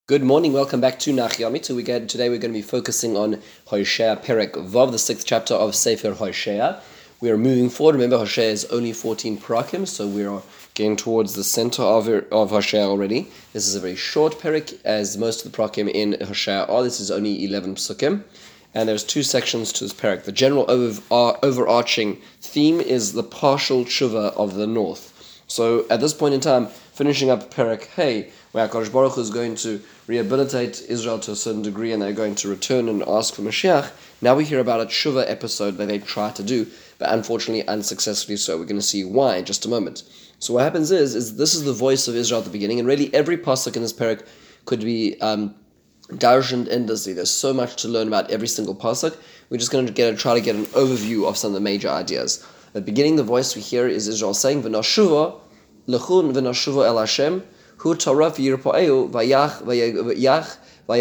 Good morning, welcome back to Nachyamit. Today we're going to be focusing on Hosea Perek Vav, the 6th chapter of Sefer Hosea. We are moving forward. Remember, Hosea is only 14 parakim, so we are getting towards the center of Hosea already. This is a very short Perek, as most of the parakim in Hosea are. This is only 11 psukim, and there's two sections to this Perek. The general overarching theme is the partial tshuva of the north. So at this point in time, finishing up Perek Hey, where HaKadosh Baruch Hu is going to rehabilitate Israel to a certain degree and they're going to return and ask for Mashiach, now we hear about a tshuva episode that they try to do, but unfortunately unsuccessfully so. We're going to see why in just a moment. So what happens is this is the voice of Israel at the beginning, and really every pasuk in this Perek could be darshaned endlessly. There's so much to learn about every single pasuk. We're just going to try to get an overview of some of the major ideas. At the beginning, the voice we hear is Israel saying, V'nashuva, l'chun v'nashuva el Hashem, hu taraf yirpo'eu v'yach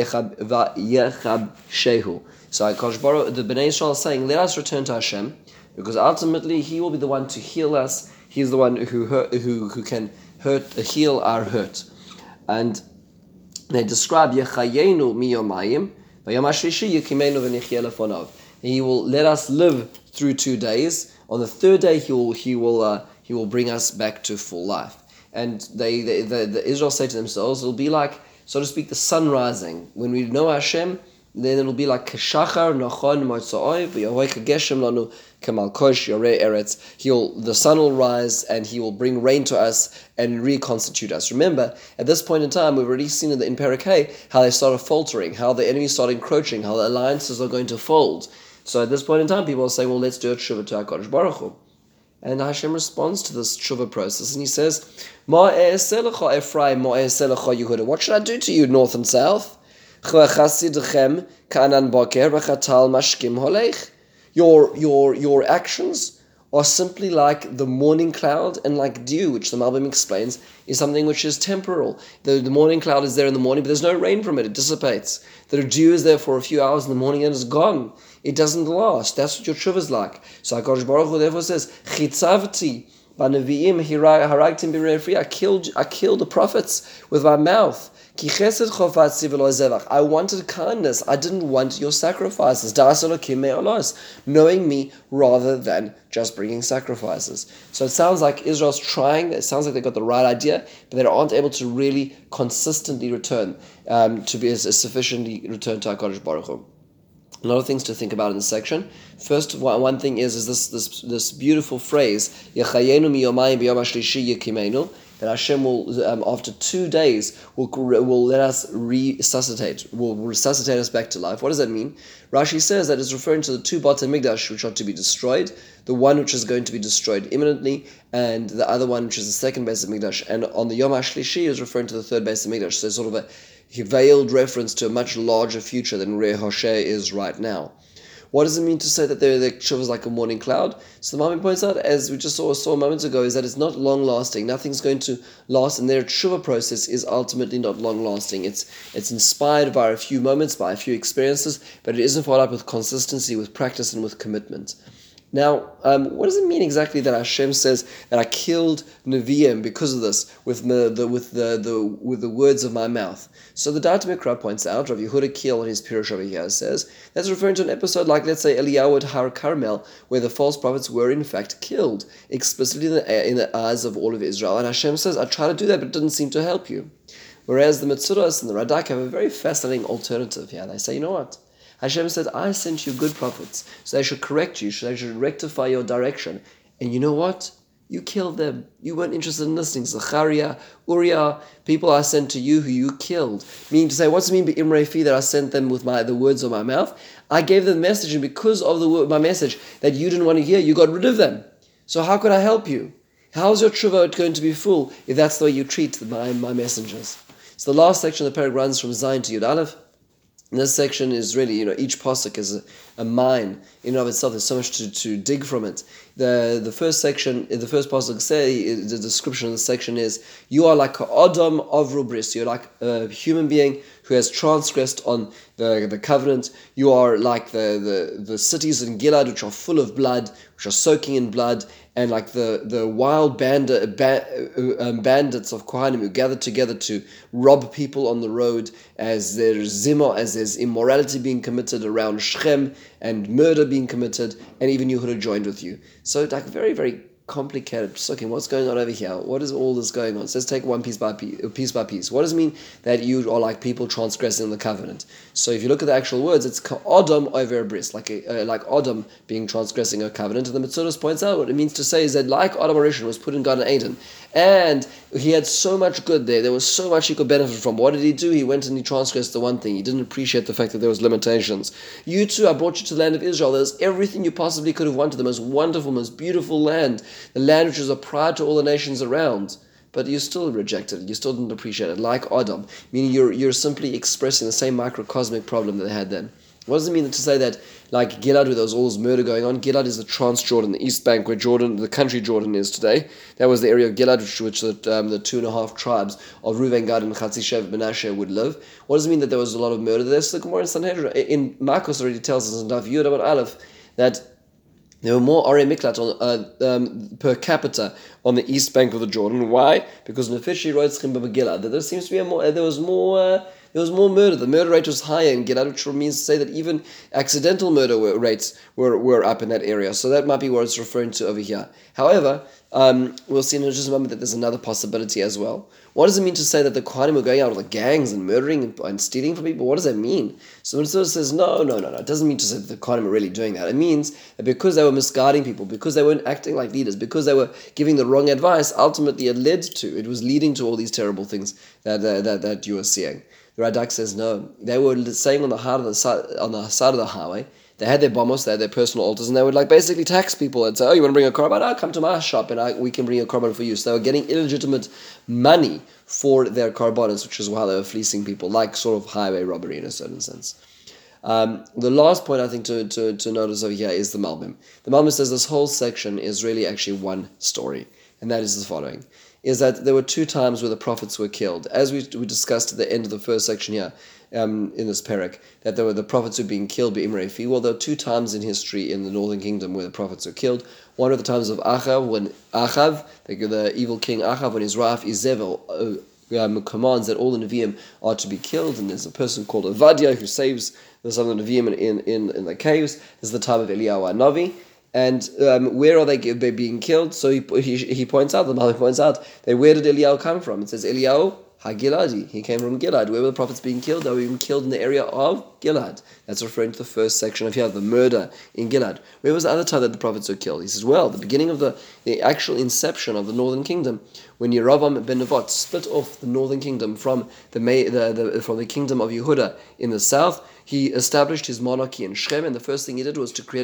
v'yechab shehu. So HaKadosh Baruch, the Bnei Israel is saying, let us return to Hashem, because ultimately He will be the one to heal us. He's the one who can heal our hurt. And they describe Yechayenu miyomayim v'yom hashlishi yikimenu v'nichyeh lefonav. He will let us live through 2 days. On the third day, he will bring us back to full life. And the Israel say to themselves, it'll be like, so to speak, the sun rising. When we know Hashem, then it'll be like keshachar nachon motzoi v'yahoika geshem lanu kemalkosh yorei eretz. The sun will rise and He will bring rain to us and reconstitute us. Remember, at this point in time, we've already seen in Perek Hey how they started faltering, how the enemy started encroaching, how the alliances are going to fold. So at this point in time, people will say, well, let's do a tshuva to HaKadosh Baruch Hu. And Hashem responds to this tshuva process, and He says, Ma e'eseh lecha Ephraim, ma e'eseh lecha Yehuda. What should I do to you, north and south? Your actions are simply like the morning cloud and like dew, which the Malbim explains is something which is temporal. The morning cloud is there in the morning, but there's no rain from it. It dissipates. The dew is there for a few hours in the morning and it's gone. It doesn't last. That's what your tshuva is like. So HaKadosh Baruch Hu therefore says, Chitzavti b'nevi'im haragtim b'rei. I killed the prophets with my mouth. I wanted kindness. I didn't want your sacrifices. Knowing me rather than just bringing sacrifices. So it sounds like Israel's trying. It sounds like they got the right idea, but they aren't able to really consistently return to be as sufficiently returned to HaKadosh Baruch Hu. A lot of things to think about in this section. First, one thing is this beautiful phrase, Yechayenu miyomayim b'yom hashlishi yikimenu, that Hashem will, after 2 days, will let us resuscitate, will resuscitate us back to life. What does that mean? Rashi says that it's referring to the 2 Beit HaMikdash which are to be destroyed, the one which is going to be destroyed imminently, and the other one which is the 2nd Beit HaMikdash. And on the Yom HaShlishi is referring to the 3rd Beit HaMikdash. So it's sort of a veiled reference to a much larger future than where Hosea is right now. What does it mean to say that the tshuva is like a morning cloud? So the Malbim points out, as we just saw moments ago, is that it's not long-lasting. Nothing's going to last, and their tshuva process is ultimately not long-lasting. It's inspired by a few moments, by a few experiences, but it isn't followed up with consistency, with practice, and with commitment. Now, what does it mean exactly that Hashem says that I killed Nevi'im because of this with the words of my mouth? So the Da'at Mikra points out, Rav Yehuda Kiel in his Pirush over here says that's referring to an episode like, let's say, Eliyahu at Har Carmel, where the false prophets were in fact killed explicitly in the eyes of all of Israel. And Hashem says, I tried to do that, but it didn't seem to help you. Whereas the Metzudos and the Radak have a very fascinating alternative here. They say, you know what? Hashem said, I sent you good prophets, so they should correct you, so they should rectify your direction. And you know what? You killed them. You weren't interested in listening. Zechariah, Uriah, people I sent to you who you killed. Meaning to say, what's it mean by Imrei Fi that I sent them with the words of my mouth? I gave them the message, and because of my message that you didn't want to hear, you got rid of them. So how could I help you? How's your tshuva going to be full if that's the way you treat my messengers? So the last section of the Perek runs from Zayin to Yud Aleph. And this section is really, each pasuk is a mine in and of itself. There's so much to dig from it. The first section, the first pasuk the description of the section is, you are like a Adam of Rubris. You're like a human being who has transgressed on the covenant. You are like the cities in Gilad, which are full of blood, which are soaking in blood, and like the wild bandits of Kohanim who gather together to rob people on the road, as there's immorality being committed around Shechem, and murder being committed, and even Yehuda joined with you. So like very, very complicated. Okay, what's going on over here? What is all this going on? So let's take one piece by piece. What does it mean that you are like people transgressing the covenant? So if you look at the actual words, it's ka'adam over bris, like Adam being transgressing a covenant. And the Metzudos points out what it means to say is that like Adam Rishon was put in Gan Eden, and he had so much good there. There was so much he could benefit from. What did he do? He went and he transgressed the one thing. He didn't appreciate the fact that there was limitations. You too, I brought you to the land of Israel. There's everything you possibly could have wanted. The most wonderful, most beautiful land. The land which was a pride to all the nations around. But you still rejected it. You still didn't appreciate it. Like Adam. Meaning you're simply expressing the same microcosmic problem that they had then. What does it mean to say that, like Gilad, where there was all this murder going on? Gilad is the Transjordan, the East Bank, where the country Jordan is today. That was the area of Gilad, which the 2.5 tribes of Reuven, Gad, and Chatzi Shevet Menashe would live. What does it mean that there was a lot of murder there? So the Gemara in Sanhedrin, in Marcos already tells us in Daf Yud Amud Aleph that there were more Arei Miklat per capita on the east bank of the Jordan. Why? Because Nefishi wrote Gilad that there seems to be there was more murder. The murder rate was higher in Gilad, which means to say that even accidental murder rates were up in that area. So that might be what it's referring to over here. However, we'll see in just a moment that there's another possibility as well. What does it mean to say that the Kohanim were going out with the gangs and murdering and stealing from people? What does that mean? So Minnesota says, no. It doesn't mean to say that the Kohanim are really doing that. It means that because they were misguiding people, because they weren't acting like leaders, because they were giving the wrong advice, ultimately it was leading to all these terrible things that you are seeing. The Radak says, no. They were saying on the side of the highway, they had their bombos, they had their personal altars, and they would basically tax people and say, oh, you want to bring a korban? Oh, come to my shop and we can bring a korban for you. So they were getting illegitimate money for their korbanos, which is why they were fleecing people, like sort of highway robbery in a certain sense. The last point I think to notice over here is the Malbim. The Malbim says this whole section is really actually one story, and that is the following. Is that there were 2 times where the prophets were killed. As we discussed at the end of the first section here, in this parak, that there were the prophets who were being killed by Imrei Fi. Well, there are 2 times in history in the northern kingdom where the prophets were killed. One of the times of Achav, when Achav, the evil king Achav, when his Ra'af Izevel commands that all the Nevi'im are to be killed, and there's a person called Avadia who saves some of the Nevi'im in the caves. This is the time of Eliyahu Navi. And where are they being killed? So he points out, the Malbim points out, that where did Eliyahu come from? It says Eliyahu HaGiladi. He came from Gilad. Where were the prophets being killed? They were being killed in the area of Gilad. That's referring to the first section of here, the murder in Gilad. Where was the other time that the prophets were killed? He says, well, the beginning of the actual inception of the northern kingdom, when Yerovam ben Nevat split off the northern kingdom from the kingdom of Yehuda in the south, he established his monarchy in Shechem, and the first thing he did was to create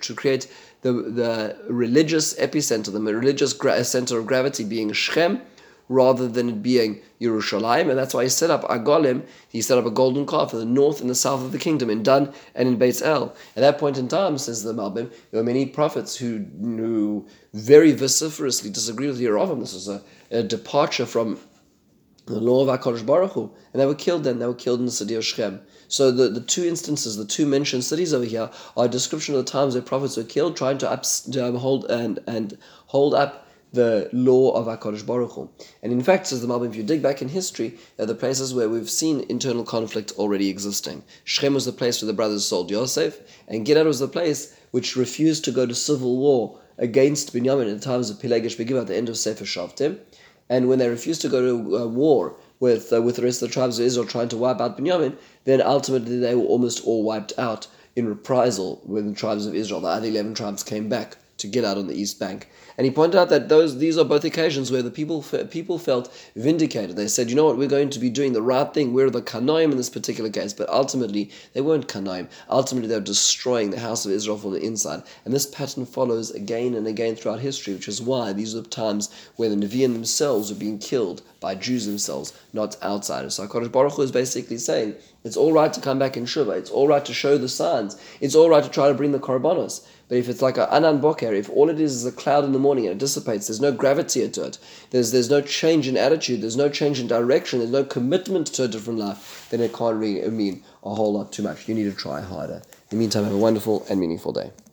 the religious epicenter, the religious center of gravity being Shechem, rather than it being Yerushalayim, and that's why he set up Agolim. He set up a golden calf in the north and the south of the kingdom, in Dan and in Beit El. At that point in time, says the Malbim, there were many prophets who very vociferously disagreed with Yerovam. This was a departure from the law of HaKadosh Baruch Hu, and they were killed then. They were killed in the city of Shechem. So the 2 instances, the 2 mentioned cities over here, are a description of the times where prophets were killed, trying to hold up the law of HaKadosh Baruch Hu. And in fact, says the Malbim, if you dig back in history, there are the places where we've seen internal conflict already existing. Shechem was the place where the brothers sold Yosef, and Gilad was the place which refused to go to civil war against Binyamin in the times of Pilegesh Begiva at the end of Sefer Shavtim. And when they refused to go to war with the rest of the tribes of Israel trying to wipe out Binyamin, then ultimately they were almost all wiped out in reprisal when the tribes of Israel, the other 11 tribes, came back to get out on the East Bank. And he pointed out that these are both occasions where the people felt vindicated. They said, you know what, we're going to be doing the right thing. We're the Kanaim in this particular case. But ultimately, they weren't Kanaim. Ultimately, they were destroying the house of Israel from the inside. And this pattern follows again and again throughout history, which is why these are the times where the Nevi'im themselves were being killed by Jews themselves, not outsiders. So HaKadosh Baruch Hu is basically saying, it's all right to come back in Shuvah. It's all right to show the signs. It's all right to try to bring the korbanos. But if it's like an Anan Boker, if all it is a cloud in the morning and it dissipates, there's no gravity to it, there's no change in attitude, there's no change in direction, there's no commitment to a different life, then it can't really mean a whole lot too much. You need to try harder. In the meantime, have a wonderful and meaningful day.